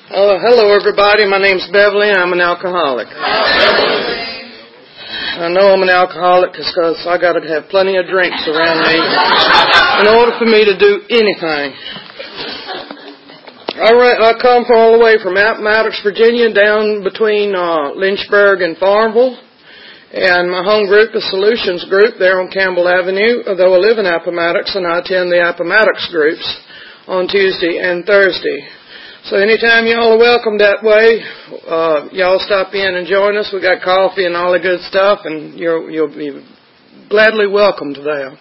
Hello, everybody. My name's Beverly. I'm an alcoholic. I know I'm an alcoholic because I got to have plenty of drinks around me in order for me to do anything. I come from all the way from Appomattox, Virginia, down between Lynchburg and Farmville. And my home group is Solutions Group there on Campbell Avenue, though I live in Appomattox, and I attend the Appomattox groups on Tuesday and Thursday. So anytime y'all are welcome that way, y'all stop in and join us. We got coffee and all the good stuff, and you'll be gladly welcomed there.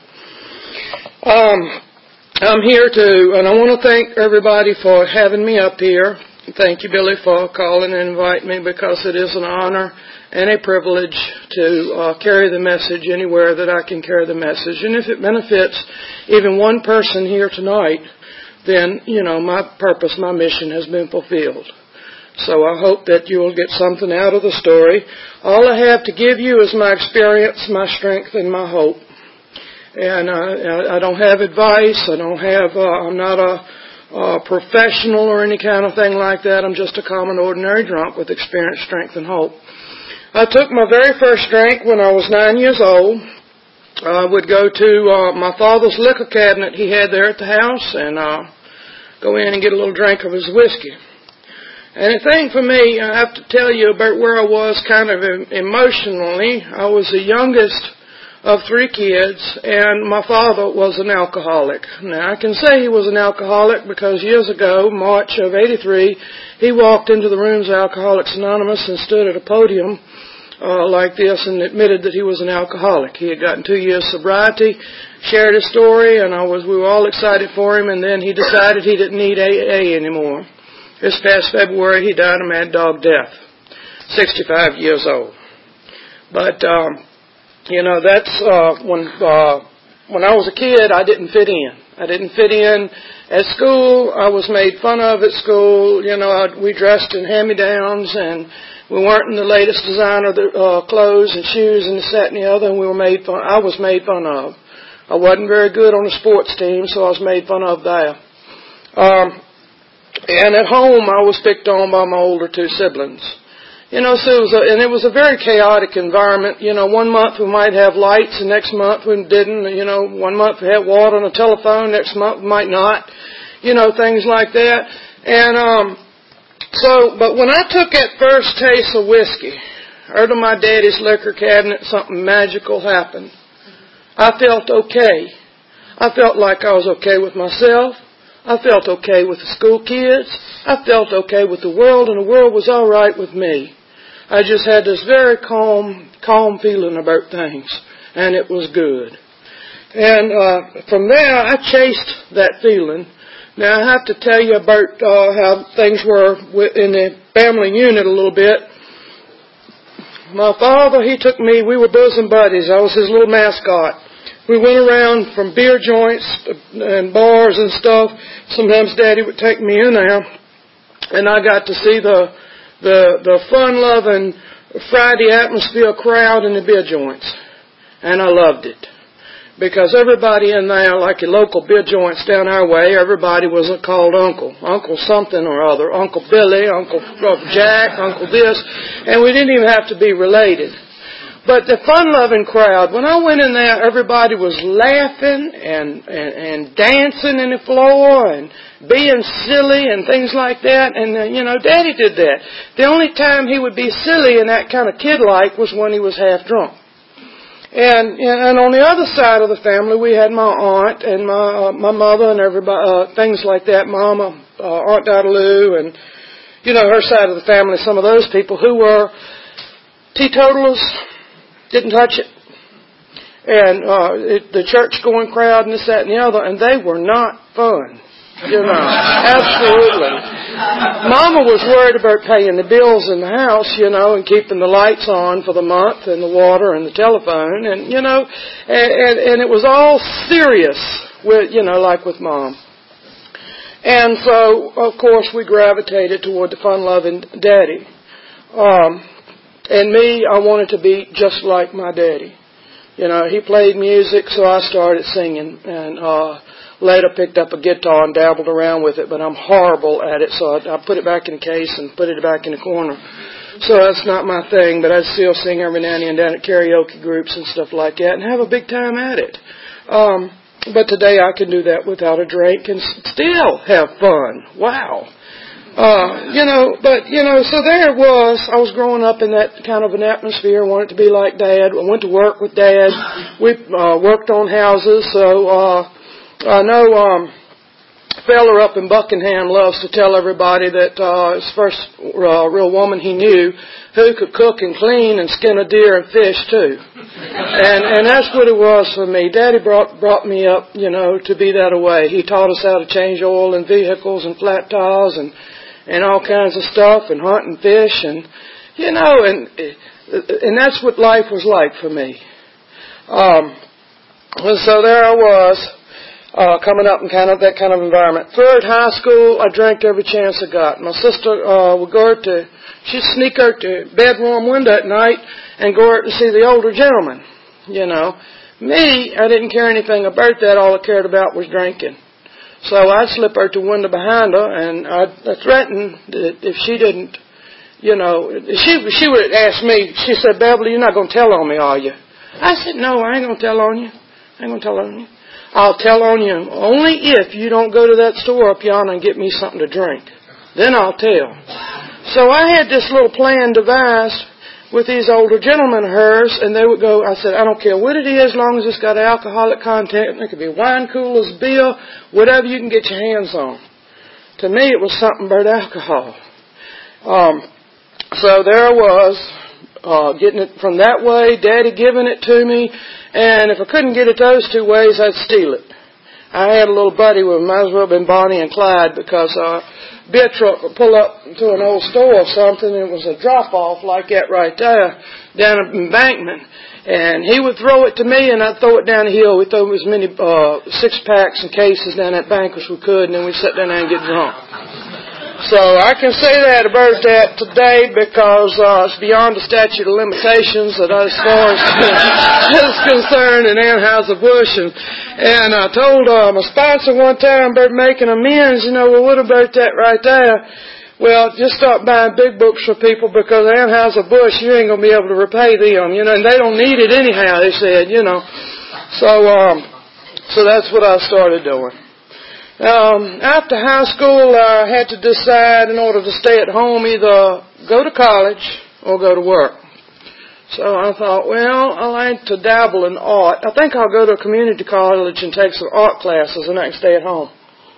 I'm here and I want to thank everybody for having me up here. Thank you, Billy, for calling and inviting me, because it is an honor and a privilege to carry the message anywhere that I can carry the message. And if it benefits even one person here tonight, then, my purpose, my mission has been fulfilled. So I hope that you will get something out of the story. All I have to give you is my experience, my strength, and my hope. And I don't have advice. I'm not a professional or any kind of thing like that. I'm just a common, ordinary drunk with experience, strength, and hope. I took my very first drink when I was 9 years old. I would go to my father's liquor cabinet he had there at the house and go in and get a little drink of his whiskey. And the thing for me, I have to tell you about where I was kind of emotionally. I was the youngest of 3 kids, and my father was an alcoholic. Now, I can say he was an alcoholic because years ago, March of '83, he walked into the rooms of Alcoholics Anonymous and stood at a podium like this and admitted that he was an alcoholic. He had gotten 2 years sobriety, shared his story, and we were all excited for him, and then he decided he didn't need AA anymore. This past February, he died a mad dog death, 65 years old. But, that's when I was a kid, I didn't fit in. I didn't fit in at school. I was made fun of at school. We dressed in hand-me-downs, and we weren't in the latest designer clothes and shoes and this, that, and the other, and I was made fun of. I wasn't very good on the sports team, so I was made fun of there. And at home, I was picked on by my older 2 siblings. So it was a very chaotic environment. 1 month we might have lights, and next month we didn't. 1 month we had water and a telephone, next month we might not. Things like that. And but when I took that first taste of whiskey, out of my daddy's liquor cabinet, something magical happened. I felt okay. I felt like I was okay with myself. I felt okay with the school kids. I felt okay with the world, and the world was all right with me. I just had this very calm feeling about things, and it was good. And from there, I chased that feeling. Now, I have to tell you about how things were in the family unit a little bit. My father, he took me, we were bosom buddies. I was his little mascot. We went around from beer joints and bars and stuff. Sometimes Daddy would take me in there, and I got to see the fun-loving Friday atmosphere crowd in the beer joints. And I loved it. Because everybody in there, like your local beer joints down our way, everybody was called Uncle. Uncle something or other. Uncle Billy, Uncle Jack, Uncle this. And we didn't even have to be related. But the fun-loving crowd, when I went in there, everybody was laughing and dancing in the floor and being silly and things like that. And, Daddy did that. The only time he would be silly and that kind of kid-like was when he was half drunk. And on the other side of the family, we had my aunt and my mother and everybody, things like that. Mama, Aunt Dadalu, and her side of the family. Some of those people who were teetotalers, didn't touch it, and the church-going crowd and this, that, and the other, and they were not fun. Absolutely. Mama was worried about paying the bills in the house, and keeping the lights on for the month and the water and the telephone, and it was all serious with, like with Mom. And so, of course, we gravitated toward the fun-loving Daddy. And me, I wanted to be just like my daddy. He played music, so I started singing. And Later picked up a guitar and dabbled around with it, but I'm horrible at it, so I put it back in the case and put it back in the corner. So that's not my thing, but I still sing every now and then down at karaoke groups and stuff like that and have a big time at it. But today I can do that without a drink and still have fun. Wow. So there it was. I was growing up in that kind of an atmosphere, wanted to be like Dad. I went to work with Dad. We worked on houses, so I know fella up in Buckingham loves to tell everybody that his first real woman he knew who could cook and clean and skin a deer and fish too. And that's what it was for me. Daddy brought me up, to be that way. He taught us how to change oil in vehicles and flat tires and all kinds of stuff and hunt and fish and that's what life was like for me. So there I was. Coming up in that kind of environment. Third high school, I drank every chance I got. My sister she'd sneak out the bedroom window at night and go out to see the older gentleman. Me, I didn't care anything about that. All I cared about was drinking. So I'd slip out the window behind her, and I threatened that if she didn't, she would ask me. She said, "Beverly, you're not going to tell on me, are you?" I said, "No, I ain't going to tell on you. I ain't going to tell on you. I'll tell on you only if you don't go to that store up yonder and get me something to drink. Then I'll tell." So I had this little plan devised with these older gentlemen of hers, and they would go, I said, "I don't care what it is, as long as it's got alcoholic content. It could be wine coolers, beer, whatever you can get your hands on." To me, it was something about alcohol. So there I was, getting it from that way, Daddy giving it to me, and if I couldn't get it those two ways, I'd steal it. I had a little buddy with me, might as well have been Bonnie and Clyde, because beer truck would pull up to an old store or something, and it was a drop-off like that right there, down an embankment. And he would throw it to me, and I'd throw it down the hill. We'd throw as many six-packs and cases down that bank as we could, and then we'd sit down there and get drunk. So I can say that about that today because it's beyond the statute of limitations that as far as is concerned in Anheuser-Busch. And I told my sponsor one time about making amends, well, what about that right there? Well, just start buying big books for people because Anheuser-Busch, you ain't going to be able to repay them, and they don't need it anyhow, they said, So that's what I started doing. After high school, I had to decide in order to stay at home, either go to college or go to work. So I thought, well, I like to dabble in art. I think I'll go to a community college and take some art classes and I can stay at home.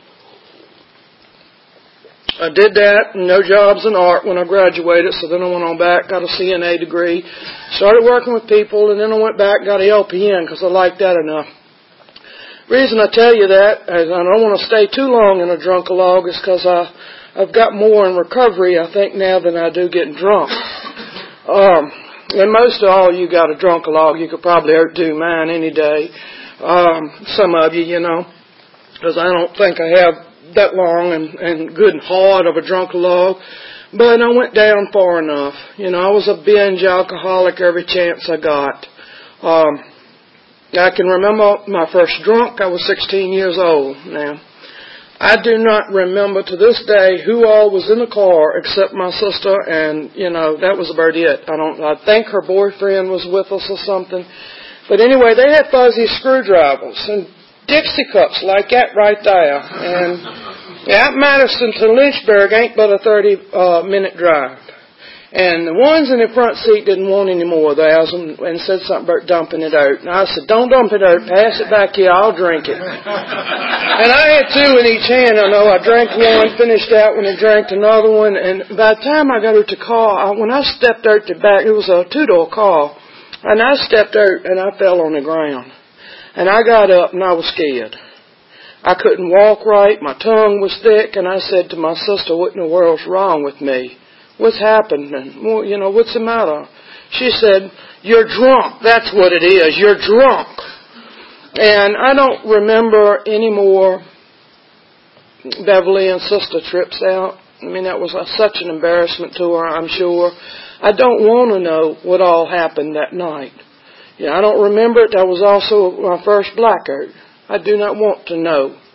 I did that, no jobs in art when I graduated, so then I went on back, got a CNA degree, started working with people, and then I went back and got an LPN because I liked that enough. The reason I tell you that is I don't want to stay too long in a drunk-a-log is because I've got more in recovery, I think, now than I do getting drunk. And most of all, you got a drunk-a-log. You could probably outdo mine any day. Some of you, because I don't think I have that long and good and hard of a drunk-a-log. But I went down far enough. I was a binge alcoholic every chance I got. I can remember my first drunk. I was 16 years old now. I do not remember to this day who all was in the car except my sister, and, that was about it. I think her boyfriend was with us or something. But anyway, they had fuzzy screwdrivers and Dixie cups like that right there. And out Madison to Lynchburg ain't but a 30-minute drive. And the ones in the front seat didn't want any more of theirs and said something about dumping it out. And I said, "Don't dump it out. Pass it back here. I'll drink it." And I had two in each hand. I drank one, finished that one, and drank another one. And by the time I got out the car, when I stepped out the back, it was a two-door car. And I stepped out and I fell on the ground. And I got up and I was scared. I couldn't walk right. My tongue was thick. And I said to my sister, "What in the world's wrong with me? What's happened? And, what's the matter?" She said, "You're drunk. That's what it is. You're drunk." And I don't remember any more Beverly and sister trips out. That was such an embarrassment to her, I'm sure. I don't want to know what all happened that night. I don't remember it. That was also my first blackout. I do not want to know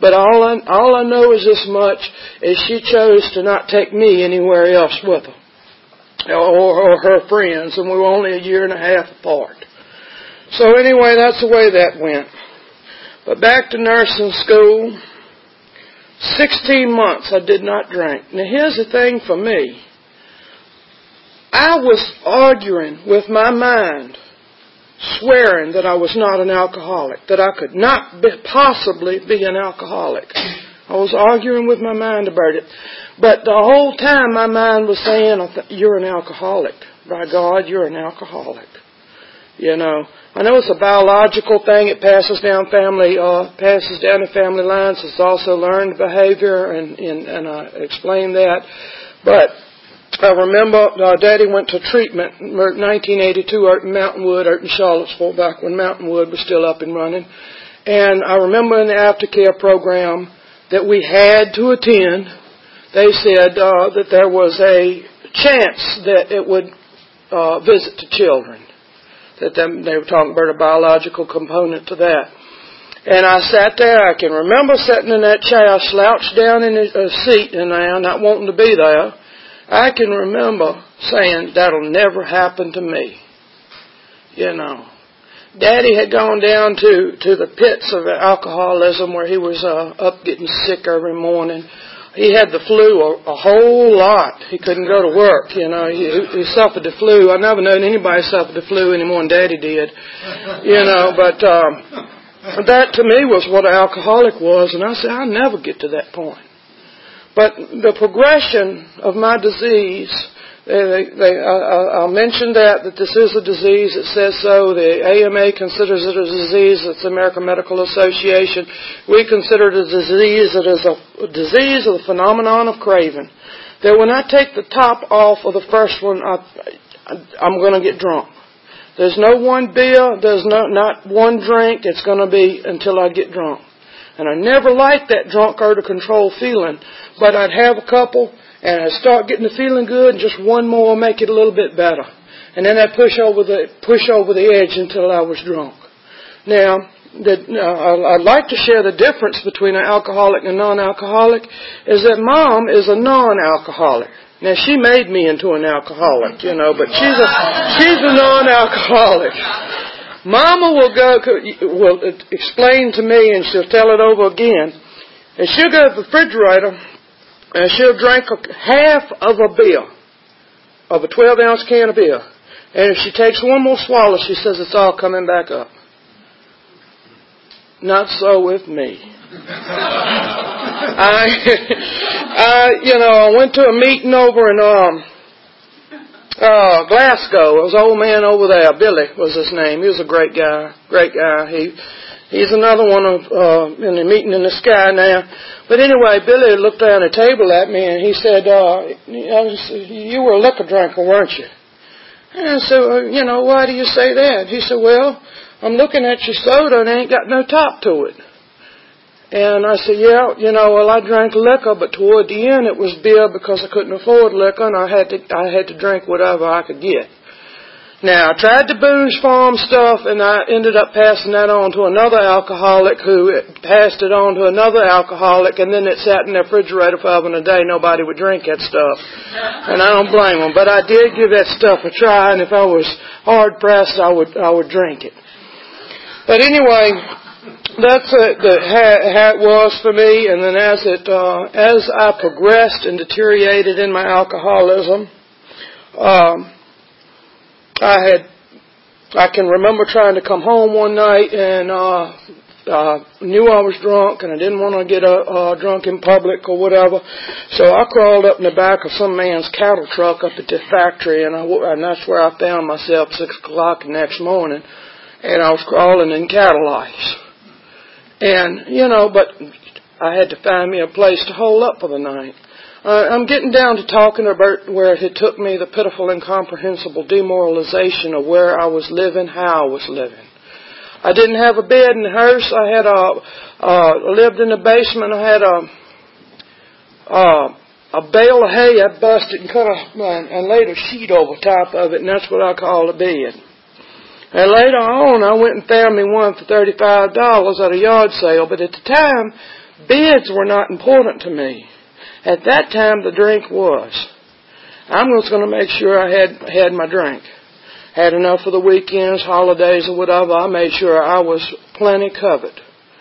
But all I know is this much, is she chose to not take me anywhere else with her, or her friends, and we were only 1.5 years apart. So anyway, that's the way that went. But back to nursing school, 16 months I did not drink. Now here's the thing for me. I was arguing with my mind, swearing that I was not an alcoholic, that I could not possibly be an alcoholic. I was arguing with my mind about it. But the whole time my mind was saying, you're an alcoholic. By God, you're an alcoholic. You know, I know it's a biological thing. It passes down the family lines. It's also learned behavior, and I explained that. But I remember Daddy went to treatment in 1982 out in Mountainwood, out in Charlottesville, back when Mountainwood was still up and running. And I remember in the aftercare program that we had to attend, they said that there was a chance that it would visit to children, that they were talking about a biological component to that. And I sat there. I can remember sitting in that chair, slouched down in a seat, and not wanting to be there. I can remember saying, that'll never happen to me. You know. Daddy had gone down to the pits of alcoholism where he was up getting sick every morning. He had the flu a whole lot. He couldn't go to work, you know. He suffered the flu. I never known anybody suffer the flu any more than Daddy did, you know. But that to me was what an alcoholic was, and I said, I'll never get to that point. But the progression of my disease, I'll mention that this is a disease. It says so. The AMA considers it a disease. It's the American Medical Association. We consider it a disease. It is a disease of the phenomenon of craving. That when I take the top off of the first one, I'm going to get drunk. There's no one beer. There's not one drink. It's going to be until I get drunk. And I never liked that drunk, out of control feeling. But I'd have a couple, and I'd start getting the feeling good, and just one more will make it a little bit better. And then I'd push over the edge until I was drunk. Now, I'd like to share the difference between an alcoholic and a non-alcoholic, is that Mom is a non-alcoholic. Now, she made me into an alcoholic, you know, but she's a non-alcoholic. Mama will explain to me, and she'll tell it over again, and she'll go to the refrigerator, and she'll drink half of a beer, of a 12-ounce can of beer. And if she takes one more swallow, she says it's all coming back up. Not so with me. I went to a meeting over in Glasgow. There was an old man over there. Billy was his name. He was a great guy. He's another one in the meeting in the sky now. But anyway, Billy looked down the table at me and he said, you were a liquor drinker, weren't you? And I said, why do you say that? He said, well, I'm looking at your soda and it ain't got no top to it. And I said, I drank liquor, but toward the end it was beer because I couldn't afford liquor, and I had to drink whatever I could get. Now, I tried the booze farm stuff, and I ended up passing that on to another alcoholic who passed it on to another alcoholic, and then it sat in the refrigerator forever and a day. Nobody would drink that stuff. And I don't blame them. But I did give that stuff a try, and if I was hard-pressed, I would drink it. But anyway, that's how it was for me. And then as I progressed and deteriorated in my alcoholism, I can remember trying to come home one night and knew I was drunk and I didn't want to get drunk in public or whatever. So I crawled up in the back of some man's cattle truck up at the factory, and that's where I found myself 6 o'clock the next morning, and I was crawling in cattle lice. And, but I had to find me a place to hole up for the night. I'm getting down to talking about where it took me, the pitiful, incomprehensible demoralization of where I was living, how I was living. I didn't have a bed in the house. I had lived in the basement. I had a bale of hay I busted and and laid a sheet over top of it, and that's what I call a bed. And later on, I went and found me one for $35 at a yard sale. But at the time, Beds were not important to me. At that time, the drink was. I was going to make sure I had my drink. Had enough for the weekends, holidays, or whatever. I made sure I was plenty covered.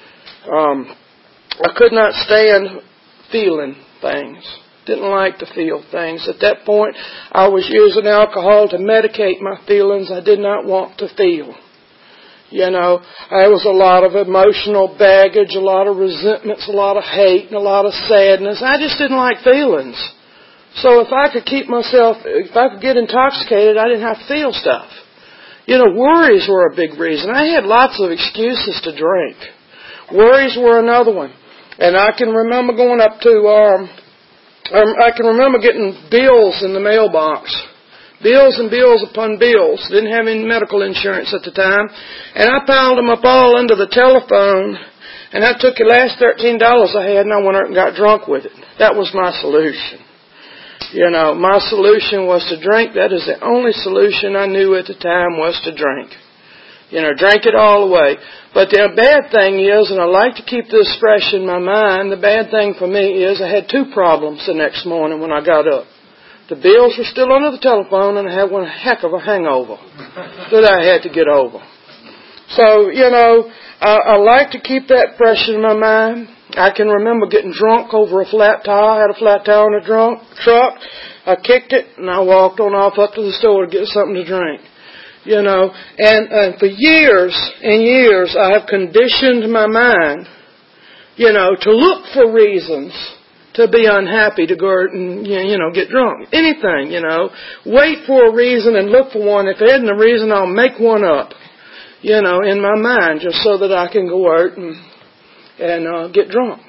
I could not stand feeling things. Didn't like to feel things. At that point, I was using alcohol to medicate my feelings I did not want to feel. There was a lot of emotional baggage, a lot of resentments, a lot of hate, and a lot of sadness. I just didn't like feelings. So if I could get intoxicated, I didn't have to feel stuff. Worries were a big reason. I had lots of excuses to drink. Worries were another one. And I can remember going up to, I can remember getting bills in the mailbox. Bills and bills upon bills. Didn't have any medical insurance at the time. And I piled them up all under the telephone. And I took the last $13 I had and I went out and got drunk with it. That was my solution. My solution was to drink. That is the only solution I knew at the time was to drink. Drink it all away. But the bad thing is, and I like to keep this fresh in my mind, the bad thing for me is I had two problems the next morning when I got up. The bills were still under the telephone, and I had one heck of a hangover that I had to get over. So, I like to keep that fresh in my mind. I can remember getting drunk over a flat tire. I had a flat tire in a truck. I kicked it, and I walked on off up to the store to get something to drink. And for years and years I have conditioned my mind, to look for reasons to be unhappy, to go out and, get drunk. Anything, Wait for a reason and look for one. If there isn't a reason, I'll make one up, in my mind, just so that I can go out and get drunk.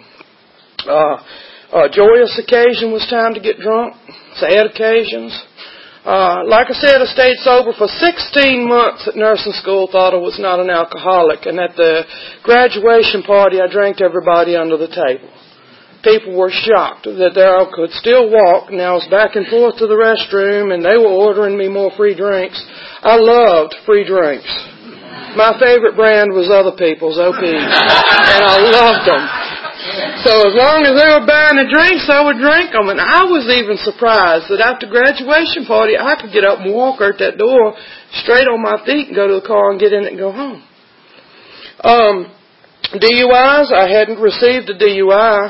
Joyous occasion was time to get drunk. Sad occasions. Like I said, I stayed sober for 16 months at nursing school, thought I was not an alcoholic. And at the graduation party, I drank everybody under the table. People were shocked that I could still walk, and I was back and forth to the restroom, and they were ordering me more free drinks. I loved free drinks. My favorite brand was other people's, OPs, and I loved them. So as long as they were buying the drinks, I would drink them. And I was even surprised that after graduation party, I could get up and walk out that door straight on my feet and go to the car and get in it and go home. DUIs, I hadn't received a DUI.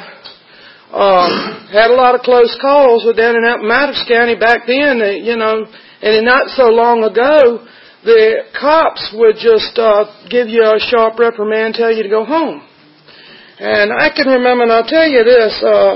Had a lot of close calls with down in Appomattox County back then, and not so long ago, the cops would just give you a sharp reprimand, tell you to go home. And I can remember, and I'll tell you this,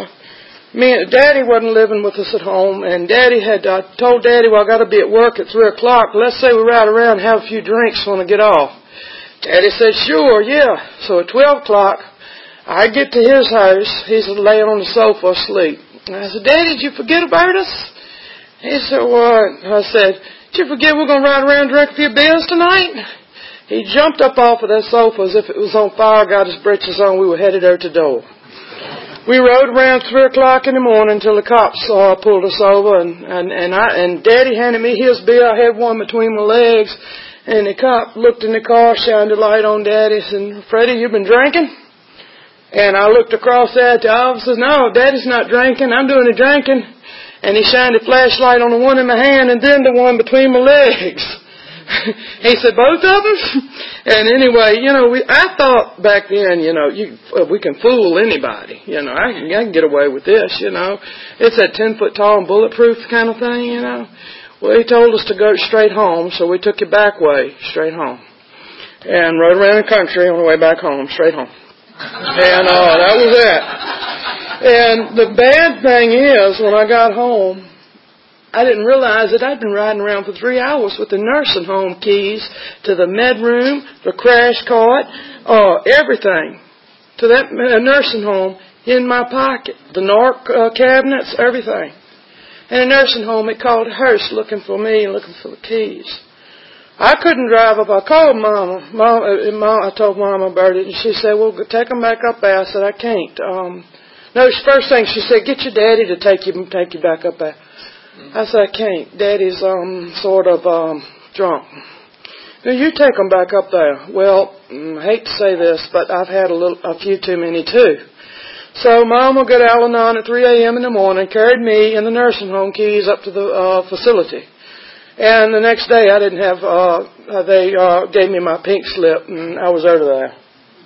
Daddy wasn't living with us at home, and Daddy had told Daddy, well, I got to be at work at 3 o'clock. Let's say we ride around and have a few drinks when I get off. Daddy said, sure, yeah. So at 12 o'clock, I get to his house. He's laying on the sofa asleep. And I said, Daddy, did you forget about us? He said, what? I said, did you forget we're going to ride around and drink a few beers tonight? He jumped up off of that sofa as if it was on fire, got his britches on. We were headed out the door. We rode around 3 o'clock in the morning until the cops pulled us over, and Daddy handed me his bill. I had one between my legs, and the cop looked in the car, shined a light on Daddy, and said, Freddie, you been drinking? And I looked across at the officer. No, Daddy's not drinking. I'm doing the drinking. And he shined a flashlight on the one in my hand and then the one between my legs. He said, both of them? And anyway, I thought back then, we can fool anybody. I can get away with this, It's that 10-foot tall and bulletproof kind of thing, Well, he told us to go straight home, so we took the back way straight home. And rode around the country on the way back home, straight home. And that was it. And the bad thing is, when I got home, I didn't realize that I'd been riding around for 3 hours with the nursing home keys to the med room, the crash cart, everything to that nursing home in my pocket, the NARC cabinets, everything. And the nursing home, it called a hearse looking for me, looking for the keys. I couldn't drive up. I called Mama. I told Mama about it, and she said, well, take them back up there. I said, I can't. No, first thing she said, get your daddy to take you back up there. I said, I can't. Daddy's sort of drunk. Now, you take them back up there. Well, I hate to say this, but I've had a few too many too. So Mom would go to Al-Anon at 3 a.m. in the morning, carried me and the nursing home keys up to the facility. And the next day I didn't have, they gave me my pink slip and I was out of there.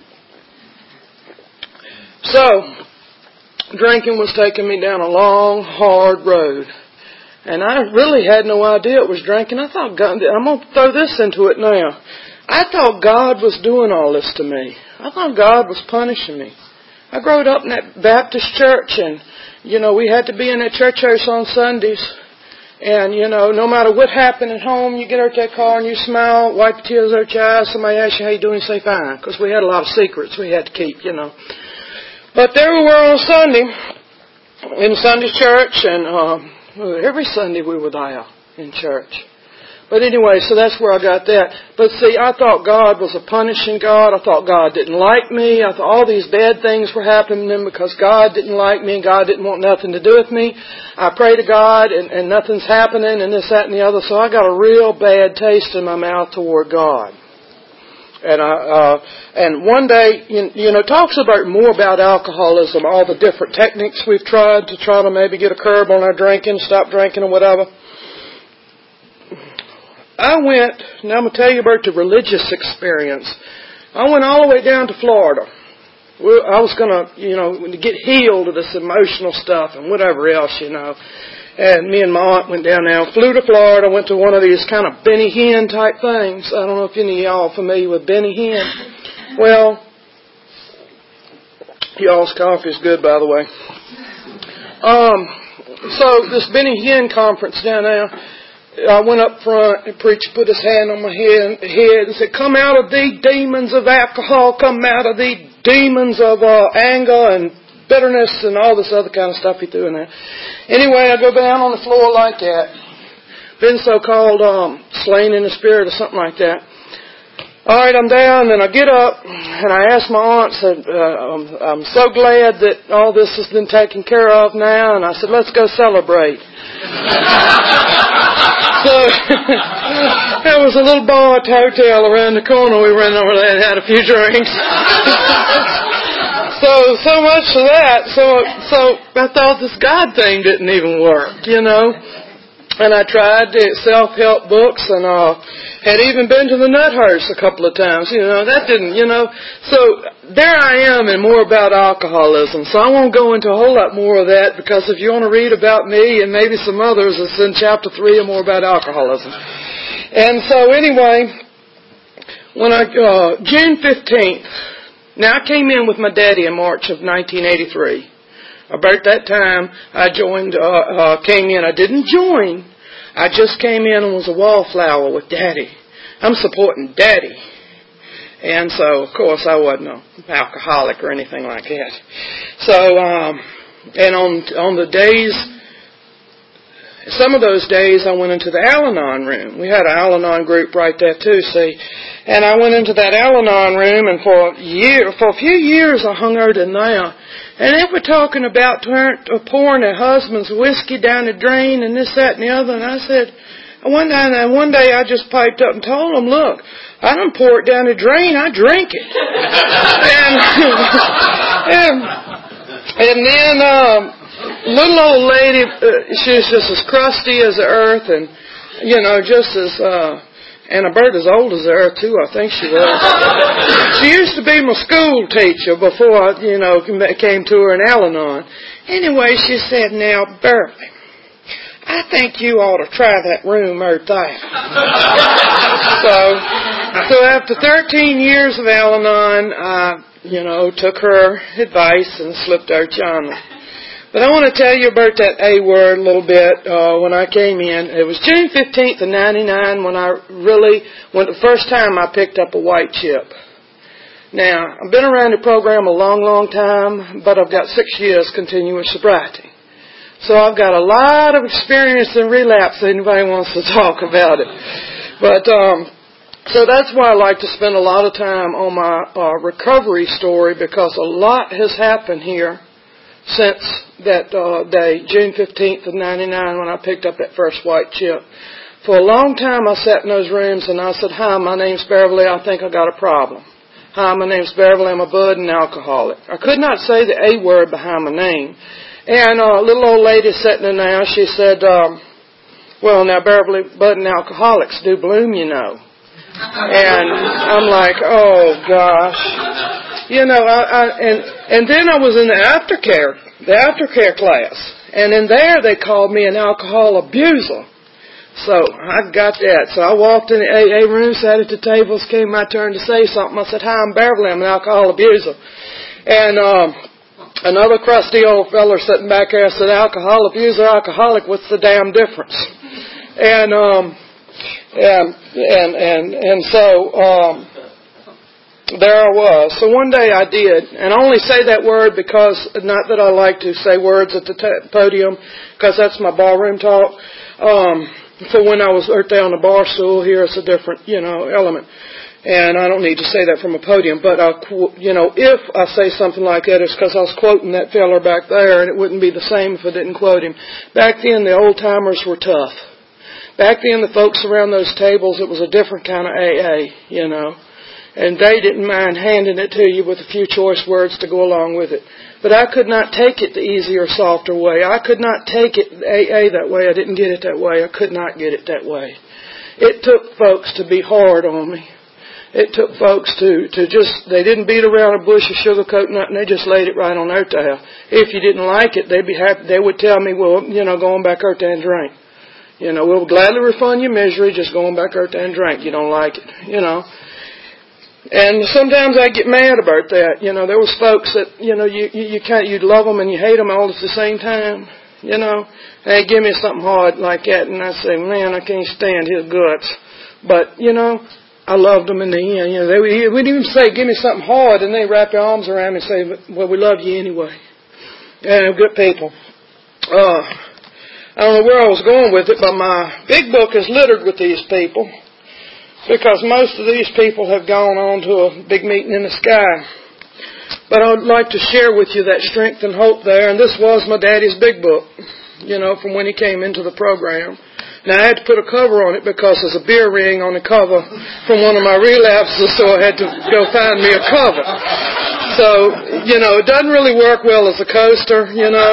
So, drinking was taking me down a long, hard road. And I really had no idea it was drinking. I thought, God, I'm going to throw this into it now. I thought God was doing all this to me. I thought God was punishing me. I grew up in that Baptist church and, we had to be in that church house on Sundays. And, no matter what happened at home, you get out that car and you smile, wipe the tears out your eyes. Somebody asks you how you doing, you say fine. Because we had a lot of secrets we had to keep, But there we were on Sunday in Sunday church, and every Sunday we were there in church. But anyway, so that's where I got that. But see, I thought God was a punishing God. I thought God didn't like me. I thought all these bad things were happening because God didn't like me and God didn't want nothing to do with me. I pray to God and nothing's happening and this, that, and the other. So I got a real bad taste in my mouth toward God. And one day, talks about more about alcoholism, all the different techniques we've tried to try to maybe get a curb on our drinking, stop drinking or whatever. Now I'm going to tell you about the religious experience. I went all the way down to Florida. I was going to, get healed of this emotional stuff and whatever else, And me and my aunt went down there, flew to Florida, went to one of these kind of Benny Hinn type things. I don't know if any of y'all are familiar with Benny Hinn. Well, y'all's coffee is good, by the way. So this Benny Hinn conference down there, I went up front and preacher put his hand on my head and said, "Come out of thee demons of alcohol, come out of thee demons of anger and bitterness," and all this other kind of stuff he threw in there. Anyway, I go down on the floor like that. Been so-called slain in the spirit or something like that. All right, I'm down, and I get up, and I asked my aunt, said, I'm so glad that all this has been taken care of now, and I said, let's go celebrate. So, there was a little bar at the hotel around the corner. We went over there and had a few drinks. So much for that. So I thought this God thing didn't even work, And I tried the self-help books and had even been to the nut house a couple of times. That didn't, So there I am and more about alcoholism. So I won't go into a whole lot more of that because if you want to read about me and maybe some others, it's in chapter 3 or more about alcoholism. And so anyway, when June 15th, now I came in with my daddy in March of 1983. About that time, I came in. I didn't join. I just came in and was a wallflower with Daddy. I'm supporting Daddy. And so, of course, I wasn't an alcoholic or anything like that. So, and on the days, some of those days I went into the Al-Anon room. We had an Al-Anon group right there too, see. And I went into that Al-Anon room and for a few years I hung out in there. And they were talking about pouring their husband's whiskey down the drain and this, that, and the other. And I said, one day I just piped up and told them, look, I don't pour it down the drain, I drink it. and then little old lady, she was just as crusty as the earth and, just as... and about as old as her, too, I think she was. She used to be my school teacher before, came to her in Al-Anon. Anyway, she said, now, Beverly, I think you ought to try that room out there. So after 13 years of Al-Anon, I, took her advice and slipped out yonder. But I want to tell you about that A word a little bit when I came in. It was June 15th of 99 when the first time I picked up a white chip. Now, I've been around the program a long, long time, but I've got 6 years continuous sobriety. So I've got a lot of experience in relapse if anybody wants to talk about it. But so that's why I like to spend a lot of time on my recovery story because a lot has happened here since that day, June 15th of 99, when I picked up that first white chip. For a long time I sat in those rooms and I said, hi, my name's Beverly, I think I got a problem. Hi, my name's Beverly. I'm a bud and alcoholic. I could not say the A word behind my name. And a little old lady sitting in there, she said, well, now, Beverly, bud and alcoholics do bloom, you know. And I'm like, oh, gosh. You know, and then I was in the aftercare class. And in there they called me an alcohol abuser. So I got that. So I walked in the AA room, sat at the tables, came my turn to say something. I said, hi, I'm Beverly. I'm an alcohol abuser. And another crusty old feller sitting back there said, alcohol abuser, alcoholic, what's the damn difference? And so there I was. So one day I did, and I only say that word because, not that I like to say words at the podium, because that's my ballroom talk. For when I was there on the bar stool, here it's a different, element. And I don't need to say that from a podium, but if I say something like that, it's because I was quoting that feller back there, and it wouldn't be the same if I didn't quote him. Back then, the old timers were tough. Back then, the folks around those tables, it was a different kind of AA, and they didn't mind handing it to you with a few choice words to go along with it. But I could not take it the easier, softer way. I could not take it AA that way. I didn't get it that way. I could not get it that way. It took folks to be hard on me. It took folks to just, they didn't beat around a bush or sugarcoat nothing. They just laid it right on out there. If you didn't like it, they'd be happy. They would tell me, well, go on back out there and drink. We'll gladly refund your misery. Just go on back out there and drink. You don't like it, And sometimes I get mad about that. There was folks that, you'd love them and you hate them all at the same time, And they give me something hard like that, and I say, man, I can't stand his guts. But, I loved them in the end. They would even say, give me something hard, and they wrap their arms around me and say, well, we love you anyway. And good people. I don't know where I was going with it, but my big book is littered with these people, because most of these people have gone on to a big meeting in the sky. But I would like to share with you that strength and hope there, and this was my daddy's big book, from when he came into the program. Now, I had to put a cover on it because there's a beer ring on the cover from one of my relapses, so I had to go find me a cover. So, it doesn't really work well as a coaster,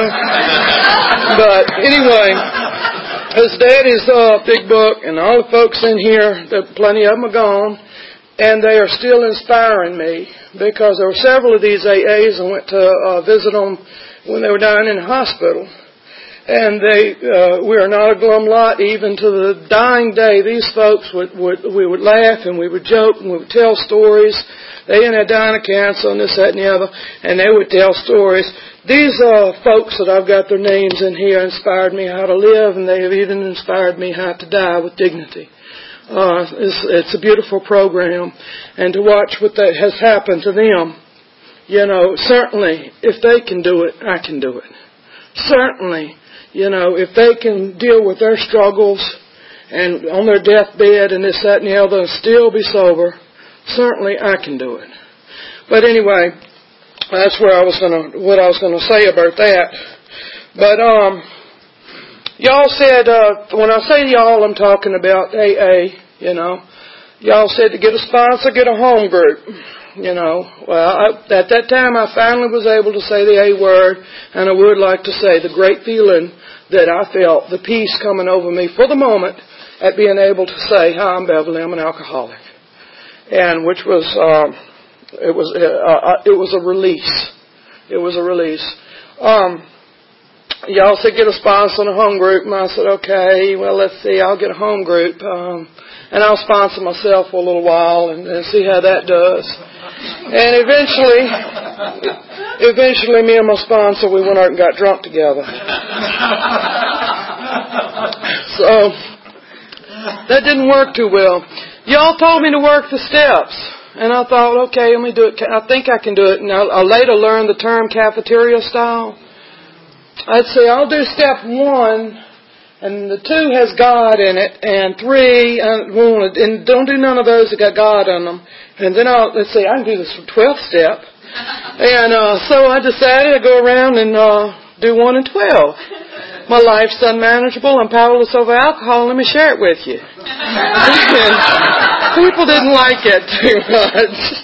But anyway, his daddy's big book, and all the folks in here, plenty of them are gone, and they are still inspiring me, because there were several of these AAs. I went to visit them when they were down in the hospital. And we are not a glum lot, even to the dying day. These folks we would laugh and we would joke and we would tell stories. They ended up dying of cancer and this, that, and the other, and they would tell stories. These folks that I've got their names in here inspired me how to live, and they have even inspired me how to die with dignity. It's a beautiful program, and to watch what that has happened to them, certainly if they can do it, I can do it. Certainly. If they can deal with their struggles and on their deathbed and this, that, and the other and still be sober, certainly I can do it. But anyway, that's what I was going to say about that. But y'all said, when I say y'all, I'm talking about AA, Y'all said to get a sponsor, get a home group. Well, at that time I finally was able to say the A word, and I would like to say the great feeling that I felt, the peace coming over me for the moment at being able to say, hi, I'm Beverly, I'm an alcoholic. And which was, it was a release. It was a release. Y'all said get a sponsor and a home group, and I said, okay, well, let's see, I'll get a home group. And I'll sponsor myself for a little while and see how that does. And eventually me and my sponsor, we went out and got drunk together. So, that didn't work too well. Y'all told me to work the steps. And I thought, okay, let me do it. I think I can do it. And I later learned the term cafeteria style. I'd say I'll do step 1. And the 2 has God in it, and 3, and don't do none of those that got God on them. And then let's see, I can do this for 12th step. And so I decided to go around and do 1 and 12. My life's unmanageable. I'm powerless over alcohol. Let me share it with you. And people didn't like it too much.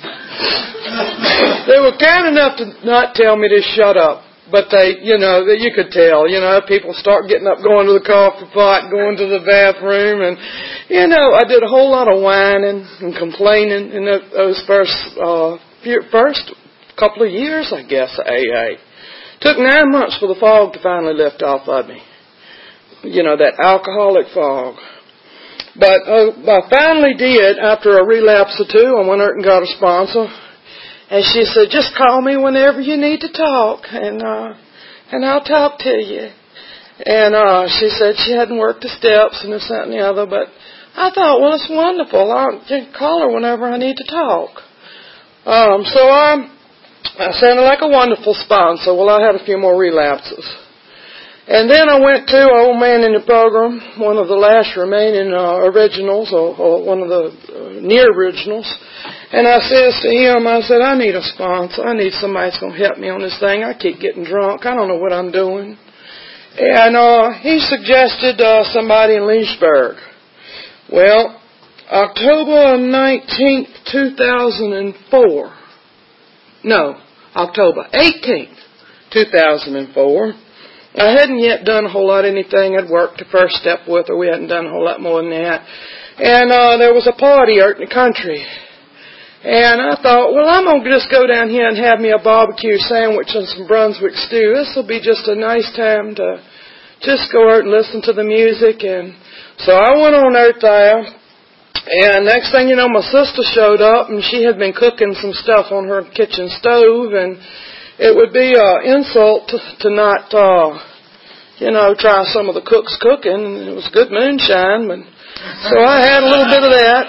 They were kind enough to not tell me to shut up. But they, you could tell, people start getting up, going to the coffee pot, going to the bathroom, and, I did a whole lot of whining and complaining in those first couple of years, I guess, of AA. Took 9 months for the fog to finally lift off of me. That alcoholic fog. But I finally did, after a relapse or two. I went out and got a sponsor. And she said, just call me whenever you need to talk, and I'll talk to you. And she said she hadn't worked the steps and this, that, and the other, but I thought, well, it's wonderful. I'll call her whenever I need to talk. So I sounded like a wonderful sponsor. Well, I had a few more relapses. And then I went to Old Man in the Program, one of the last remaining originals, or one of the near originals. And I says to him, I said, I need a sponsor. I need somebody that's going to help me on this thing. I keep getting drunk. I don't know what I'm doing. And he suggested somebody in Lynchburg. Well, October 19th, 2004. No, October 18th, 2004. I hadn't yet done a whole lot of anything. I'd worked the first step with her. We hadn't done a whole lot more than that. And there was a party out in the country. And I thought, well, I'm going to just go down here and have me a barbecue sandwich and some Brunswick stew. This will be just a nice time to just go out and listen to the music. And so I went on out there. And next thing you know, my sister showed up, and she had been cooking some stuff on her kitchen stove. And it would be an insult to not, try some of the cook's cooking. And it was good moonshine. So I had a little bit of that.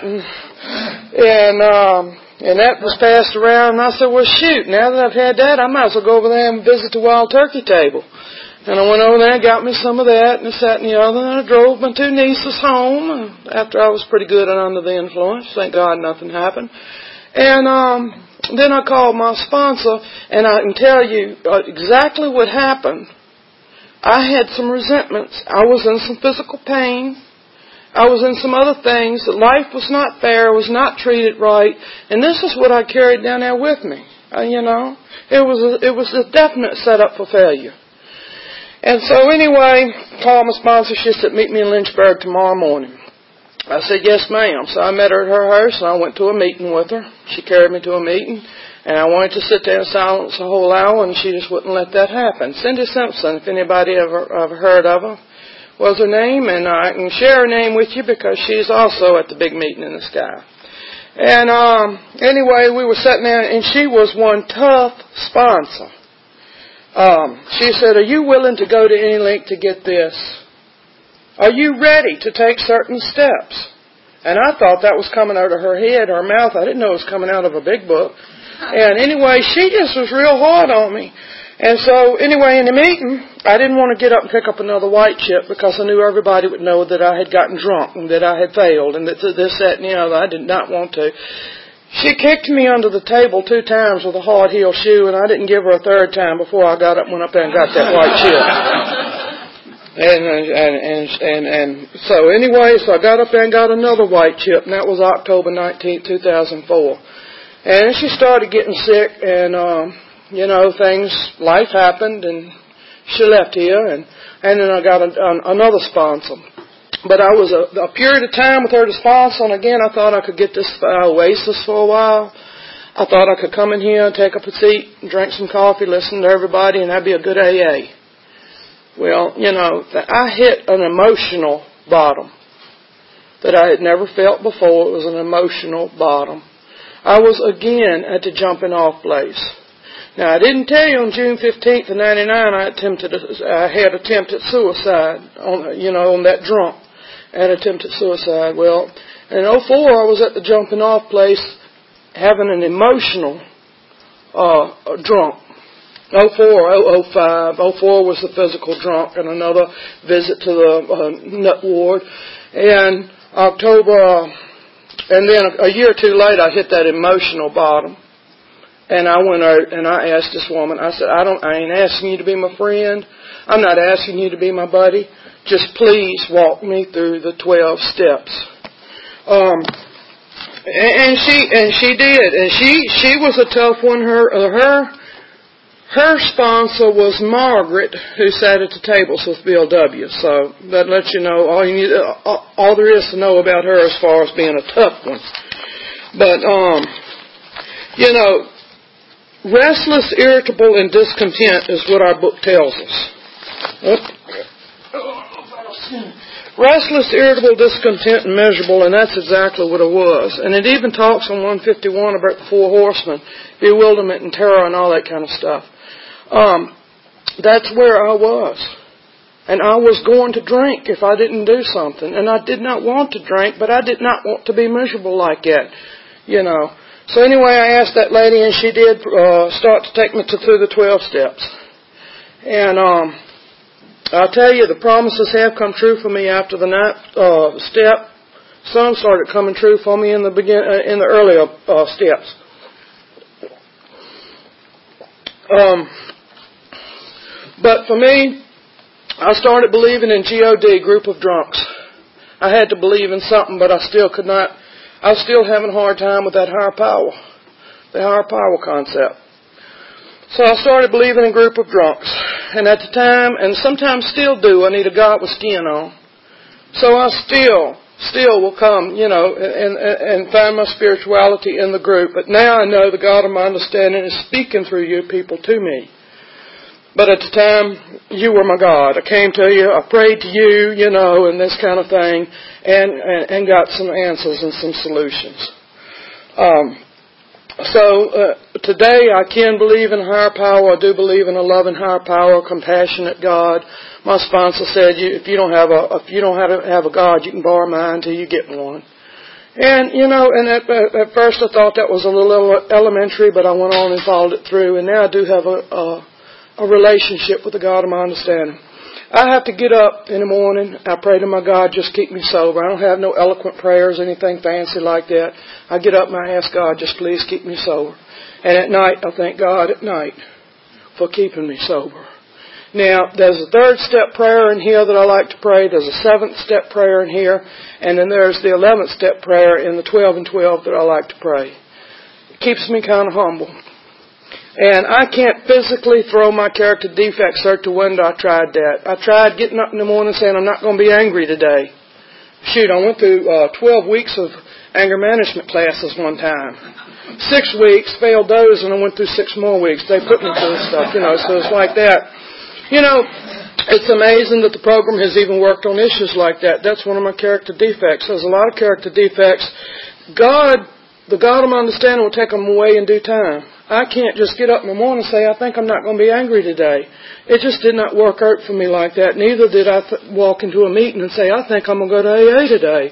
And that was passed around, and I said, well, shoot, now that I've had that, I might as well go over there and visit the Wild Turkey Table. And I went over there and got me some of that, and this, that, and the other, and I drove my 2 nieces home after I was pretty good and under the influence. Thank God nothing happened. And then I called my sponsor, and I can tell you exactly what happened. I had some resentments. I was in some physical pain. I was in some other things. That life was not fair, was not treated right, and this is what I carried down there with me. It was a definite setup for failure. And so anyway, called my sponsor. She said, meet me in Lynchburg tomorrow morning. I said, yes, ma'am. So I met her at her house, and I went to a meeting with her. She carried me to a meeting, and I wanted to sit there in silence a whole hour, and she just wouldn't let that happen. Cindy Simpson, if anybody ever heard of her, was her name, and I can share her name with you because she's also at the big meeting in the sky. And anyway, we were sitting there, and she was one tough sponsor. She said, are you willing to go to any length to get this? Are you ready to take certain steps? And I thought that was coming out of her head, her mouth. I didn't know it was coming out of a big book. And anyway, she just was real hard on me. And so, anyway, in the meeting, I didn't want to get up and pick up another white chip because I knew everybody would know that I had gotten drunk and that I had failed and that this, that, and the other. I did not want to. She kicked me under the table 2 times with a hard heel shoe, and I didn't give her a 3rd time before I got up and went up there and got that white chip. And so anyway, so I got up there and got another white chip, and that was October 19th, 2004. And she started getting sick, and life happened, and she left here, and then I got another sponsor. But I was a period of time with her to sponsor, and again, I thought I could get this oasis for a while. I thought I could come in here and take up a seat and drink some coffee, listen to everybody, and that'd be a good AA. Well, I hit an emotional bottom that I had never felt before. It was an emotional bottom. I was again at the jumping off place. Now, I didn't tell you on June 15th of 99 I had attempted suicide on that drunk. I had attempted suicide. Well, in 04 I was at the jumping off place having an emotional drunk. 04, 05, 04 was the physical drunk, and another visit to the nut ward. And October, and then a year or 2 later I hit that emotional bottom. And I went out and I asked this woman, I said, I ain't asking you to be my friend. I'm not asking you to be my buddy. Just please walk me through the 12 steps. And she did, and she was a tough one. Her sponsor was Margaret, who sat at the tables with Bill W. So that lets you know all there is to know about her as far as being a tough one. But restless, irritable, and discontent is what our book tells us. Restless, irritable, discontent, and miserable, and that's exactly what it was. And it even talks on 151 about the four horsemen, bewilderment and terror and all that kind of stuff. That's where I was. And I was going to drink if I didn't do something. And I did not want to drink, but I did not want to be miserable like that, So anyway, I asked that lady, and she did start to take me through the 12 steps. And I'll tell you, the promises have come true for me after the 9th step. Some started coming true for me in the earlier steps. But for me, I started believing in G.O.D., group of drunks. I had to believe in something, but I still could not. I was still having a hard time with that higher power, the higher power concept. So I started believing in a group of drunks. And at the time, and sometimes still do, I need a God with skin on. So I still will come, and find my spirituality in the group. But now I know the God of my understanding is speaking through you people to me. But at the time, you were my God. I came to you, I prayed to you, and this kind of thing, and got some answers and some solutions. So today I can believe in higher power. I do believe in a loving higher power, compassionate God. My sponsor said, if you don't have a God, you can borrow mine till you get one. And and at first I thought that was a little elementary, but I went on and followed it through, and now I do have a relationship with the God of my understanding. I have to get up in the morning. I pray to my God, just keep me sober. I don't have no eloquent prayers, anything fancy like that. I get up and I ask God, just please keep me sober. And at night, I thank God at night for keeping me sober. Now, there's a 3rd step prayer in here that I like to pray. There's a 7th step prayer in here. And then there's the 11th step prayer in the 12 and 12 that I like to pray. It keeps me kind of humble. And I can't physically throw my character defects out the window. I tried that. I tried getting up in the morning saying, I'm not going to be angry today. Shoot, I went through 12 weeks of anger management classes one time. 6 weeks, failed those, and I went through 6 more weeks. They put me through stuff, so it's like that. It's amazing that the program has even worked on issues like that. That's one of my character defects. There's a lot of character defects. The God of my understanding will take them away in due time. I can't just get up in the morning and say, I think I'm not going to be angry today. It just did not work out for me like that. Neither did I walk into a meeting and say, I think I'm going to go to AA today.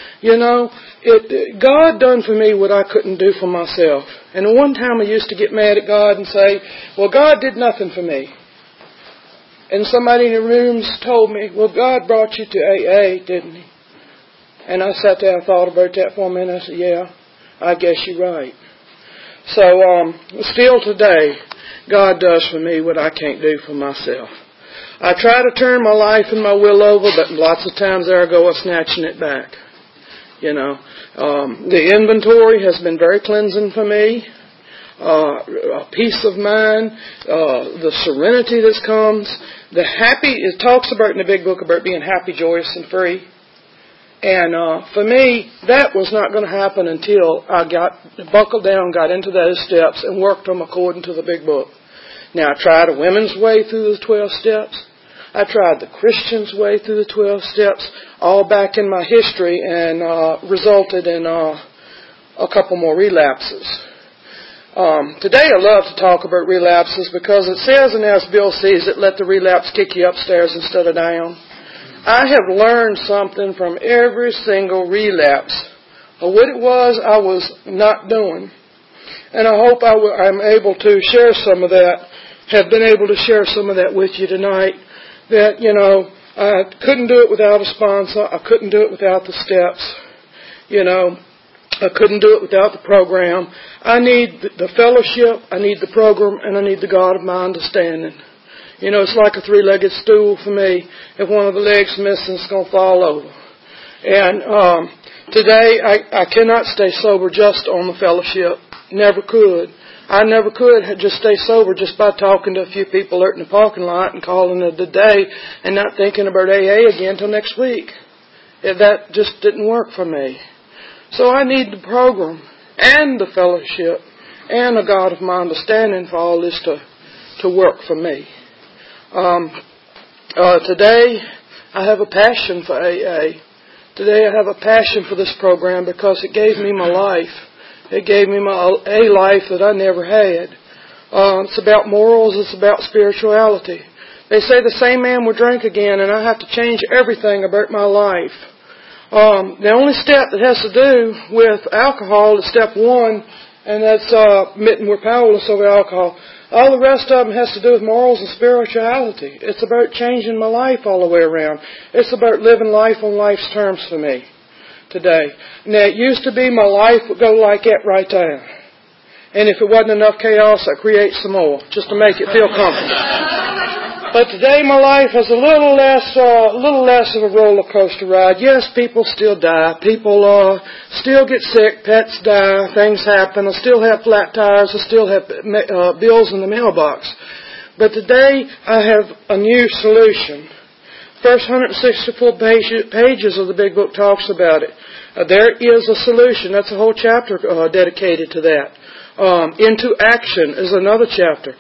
God done for me what I couldn't do for myself. And at one time I used to get mad at God and say, well, God did nothing for me. And somebody in the rooms told me, well, God brought you to AA, didn't he? And I sat there and thought about that for a minute. I said, yeah, I guess you're right. So, still today, God does for me what I can't do for myself. I try to turn my life and my will over, but lots of times there I go snatching it back. The inventory has been very cleansing for me. A peace of mind, the serenity that comes, it talks about in the big book about being happy, joyous, and free. And for me, that was not going to happen until I got buckled down, got into those steps, and worked them according to the big book. Now, I tried a women's way through the 12 steps. I tried the Christian's way through the 12 steps, all back in my history, and resulted in a couple more relapses. Today I love to talk about relapses because it says, and as Bill sees it, let the relapse kick you upstairs instead of down. I have learned something from every single relapse of what it was I was not doing. And I hope I'm able to share some of that, have been able to share some of that with you tonight. That, I couldn't do it without a sponsor. I couldn't do it without the steps. I couldn't do it without the program. I need the fellowship, I need the program, and I need the God of my understanding. It's like a 3-legged stool for me. If one of the legs is missing, it's going to fall over. And Today, I cannot stay sober just on the fellowship. Never could. I never could just stay sober just by talking to a few people out in the parking lot and calling it a day and not thinking about AA again till next week. That just didn't work for me. So I need the program and the fellowship and a God of my understanding for all this to work for me. Today, I have a passion for AA. Today, I have a passion for this program because it gave me my life. It gave me a life that I never had. It's about morals. It's about spirituality. They say the same man will drink again, and I have to change everything about my life. The only step that has to do with alcohol is step 1, and that's admitting we're powerless over alcohol. All the rest of them has to do with morals and spirituality. It's about changing my life all the way around. It's about living life on life's terms for me today. Now, it used to be my life would go like that right there. And if it wasn't enough chaos, I'd create some more just to make it feel comfortable. But today my life is a little less of a roller coaster ride. Yes, people still die. People still get sick. Pets die. Things happen. I still have flat tires. I still have bills in the mailbox. But today I have a new solution. First 164 pages of the Big Book talks about it. There is a solution. That's a whole chapter dedicated to that. Into Action is another chapter.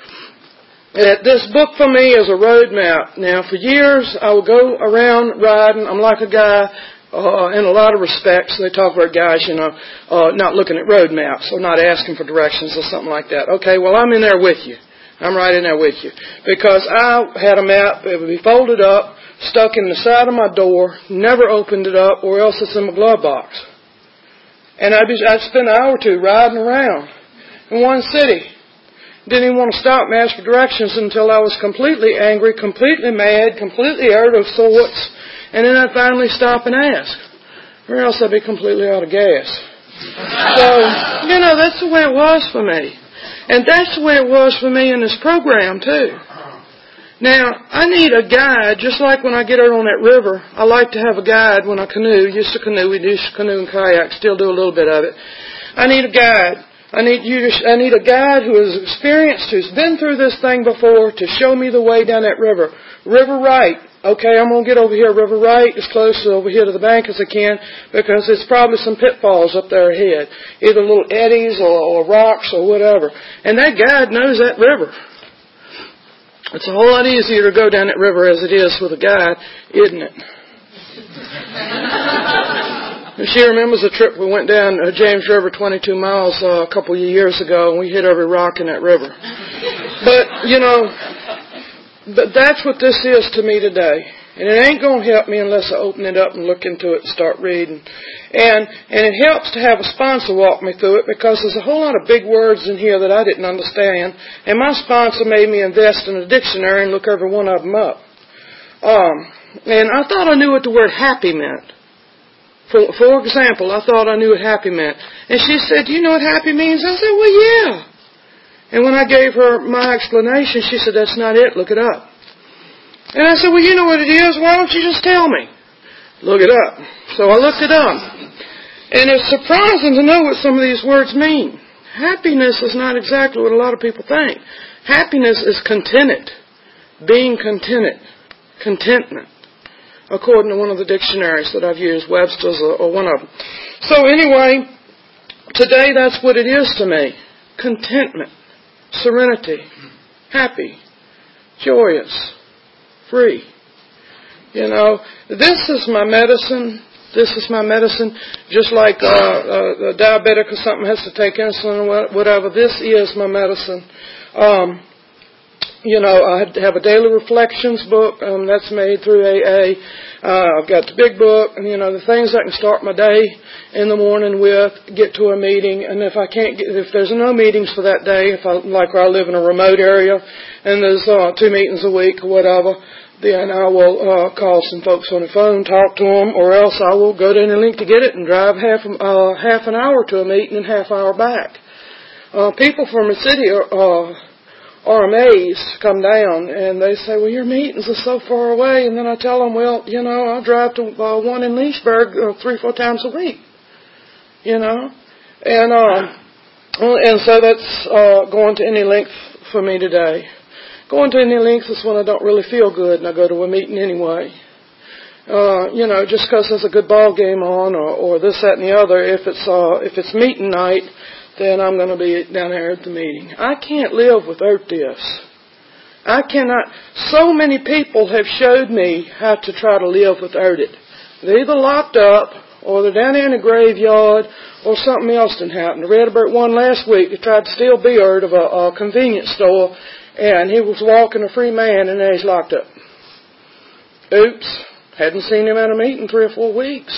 This book for me is a road map. Now, for years, I would go around riding. I'm like a guy in a lot of respects. They talk about guys, not looking at road maps or not asking for directions or something like that. Okay, well, I'm in there with you. I'm right in there with you. Because I had a map. It would be folded up, stuck in the side of my door, never opened it up, or else it's in my glove box. And I'd spend an hour or two riding around in one city. Didn't even want to stop and ask for directions until I was completely angry, completely mad, completely out of sorts, and then I'd finally stop and ask, or else I'd be completely out of gas. So, that's the way it was for me. And that's the way it was for me in this program, too. Now, I need a guide, just like when I get out on that river. I like to have a guide when I canoe. Used to canoe. We do canoe and kayak, still do a little bit of it. I need a guide. I need a guide who is experienced, who's been through this thing before, to show me the way down that river. River right. Okay, I'm going to get over here. River right, as close over here to the bank as I can, because there's probably some pitfalls up there ahead. Either little eddies or rocks or whatever. And that guide knows that river. It's a whole lot easier to go down that river as it is with a guide, isn't it? She remembers a trip we went down James River 22 miles a couple of years ago, and we hit every rock in that river. But that's what this is to me today. And it ain't going to help me unless I open it up and look into it and start reading. And it helps to have a sponsor walk me through it, because there's a whole lot of big words in here that I didn't understand. And my sponsor made me invest in a dictionary and look every one of them up. And I thought I knew what the word happy meant. For example, I thought I knew what happy meant. And she said, "Do you know what happy means?" I said, "Well, yeah." And when I gave her my explanation, she said, "That's not it. Look it up." And I said, "Well, you know what it is. Why don't you just tell me?" Look it up. So I looked it up. And it's surprising to know what some of these words mean. Happiness is not exactly what a lot of people think. Happiness is contented. Being contented. Contentment. According to one of the dictionaries that I've used, Webster's or one of them. So anyway, today that's what it is to me. Contentment, serenity, happy, joyous, free. This is my medicine. This is my medicine. Just like a diabetic or something has to take insulin or whatever, this is my medicine. I have a daily reflections book that's made through AA. I've got the big book, and the things I can start my day in the morning with, get to a meeting, and if there's no meetings for that day, where I live in a remote area, and there's 2 meetings a week or whatever, then I will call some folks on the phone, talk to them, or else I will go to Interlink to get it and drive half an hour to a meeting and half hour back. People from the city are amazed, come down, and they say, "Well, your meetings are so far away." And then I tell them, "Well, I'll drive to one in Leesburg 3-4 times a week." And so that's going to any length for me today. Going to any length is when I don't really feel good and I go to a meeting anyway. Just because there's a good ball game on or this, that, and the other. If it's meeting night, then I'm going to be down there at the meeting. I can't live without this. I cannot. So many people have showed me how to try to live without it. They're either locked up or they're down there in a graveyard or something else done happened. I read about one last week that tried to steal beer out of a convenience store, and he was walking a free man, and now he's locked up. Oops. Hadn't seen him at a meeting 3 or 4 weeks.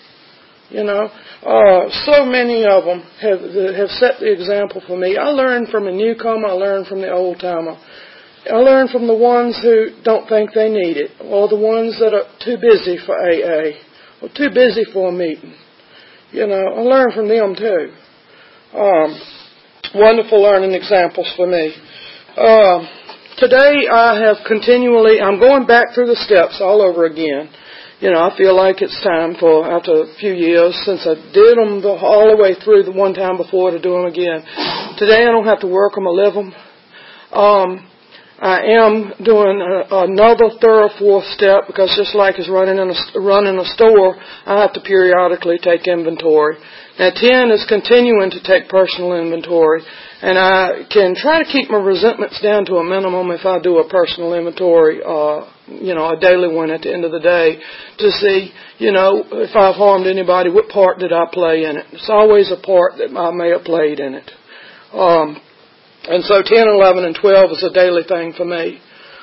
So many of them have set the example for me. I learn from a newcomer. I learn from the old timer. I learn from the ones who don't think they need it, or the ones that are too busy for AA, or too busy for a meeting. I learn from them too. Wonderful learning examples for me. Today I'm going back through the steps all over again. I feel like it's time after a few years, since I did them all the way through the one time before, to do them again. Today I don't have to work them or live them. I am doing another thorough 4th step, because just like as running a store, I have to periodically take inventory. Now 10 is continuing to take personal inventory, and I can try to keep my resentments down to a minimum if I do a personal inventory, a daily one at the end of the day, to see, if I've harmed anybody, what part did I play in it. It's always a part that I may have played in it. And so 10, 11, and 12 is a daily thing for me.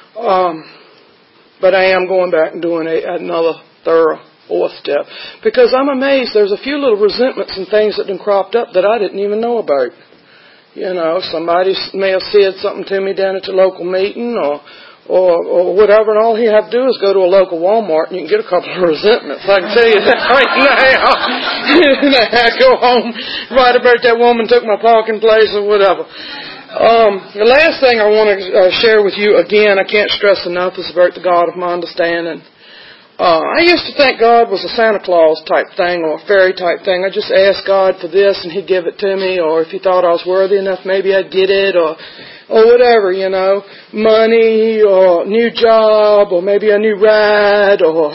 But I am going back and doing another thorough 4th step, because I'm amazed there's a few little resentments and things that have cropped up that I didn't even know about. Somebody may have said something to me down at the local meeting or whatever, and all you have to do is go to a local Walmart and you can get a couple of resentments. I can tell you that right now. And I go home, write about that woman took my parking place or whatever. The last thing I want to share with you, again, I can't stress enough, is about the God of my understanding. I used to think God was a Santa Claus type thing or a fairy type thing. I just asked God for this and He'd give it to me, or if He thought I was worthy enough, maybe I'd get it, or whatever, money or new job or maybe a new ride or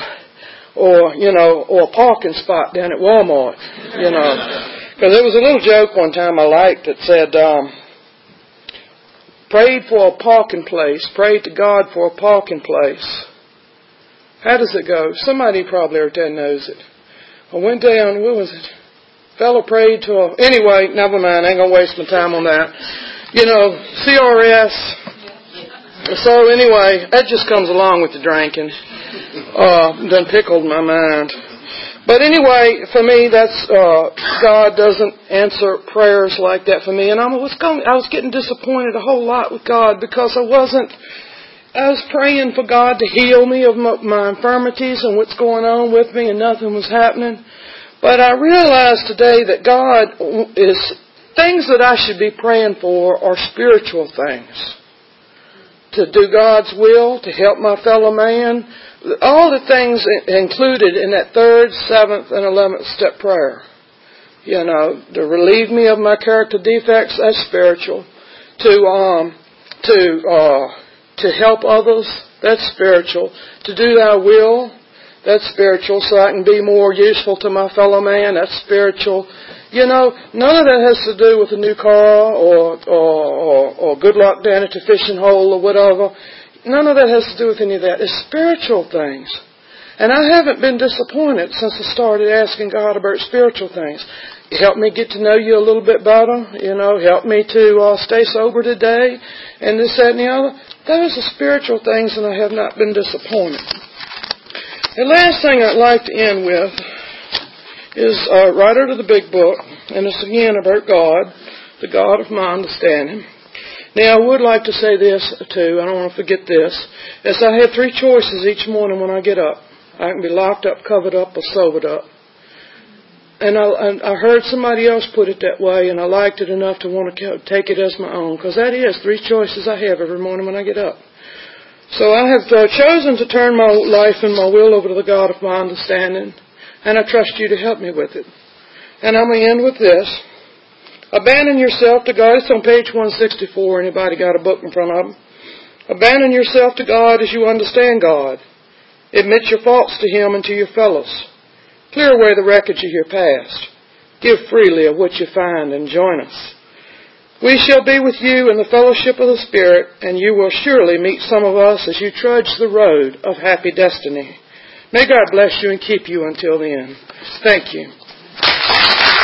a parking spot down at Walmart, Because there was a little joke one time I liked that said, prayed for a parking place, prayed to God for a parking place. How does it go? Somebody probably out there knows it. I went down, what was it? Fellow prayed to anyway, never mind, I ain't going to waste my time on that. CRS. So anyway, that just comes along with the drinking. Done pickled my mind. But anyway, for me, that's God doesn't answer prayers like that for me. And I was getting disappointed a whole lot with God, because I was praying for God to heal me of my infirmities and what's going on with me, and nothing was happening. But I realized today that God is, things that I should be praying for are spiritual things. To do God's will, to help my fellow man, all the things included in that 3rd, 7th, and 11th step prayer. To relieve me of my character defects, that's spiritual. To help others, that's spiritual. To do Thy will, that's spiritual, so I can be more useful to my fellow man, that's spiritual. None of that has to do with a new car or good luck down at the fishing hole or whatever. None of that has to do with any of that. It's spiritual things. And I haven't been disappointed since I started asking God about spiritual things. Help me get to know You a little bit better. Help me to stay sober today, and this, that, and the other. Those are spiritual things, and I have not been disappointed. The last thing I'd like to end with is right out of the big book, and it's again about God, the God of my understanding. Now, I would like to say this too, I don't want to forget this, is I have 3 choices each morning when I get up. I can be locked up, covered up, or sobered up. And I heard somebody else put it that way, and I liked it enough to want to take it as my own, because that is 3 choices I have every morning when I get up. So I have chosen to turn my life and my will over to the God of my understanding, and I trust You to help me with it. And I'm going to end with this. Abandon yourself to God. It's on page 164. Anybody got a book in front of them? Abandon yourself to God as you understand God. Admit your faults to Him and to your fellows. Clear away the wreckage of your past. Give freely of what you find and join us. We shall be with you in the fellowship of the Spirit, and you will surely meet some of us as you trudge the road of happy destiny. May God bless you and keep you until the end. Thank you.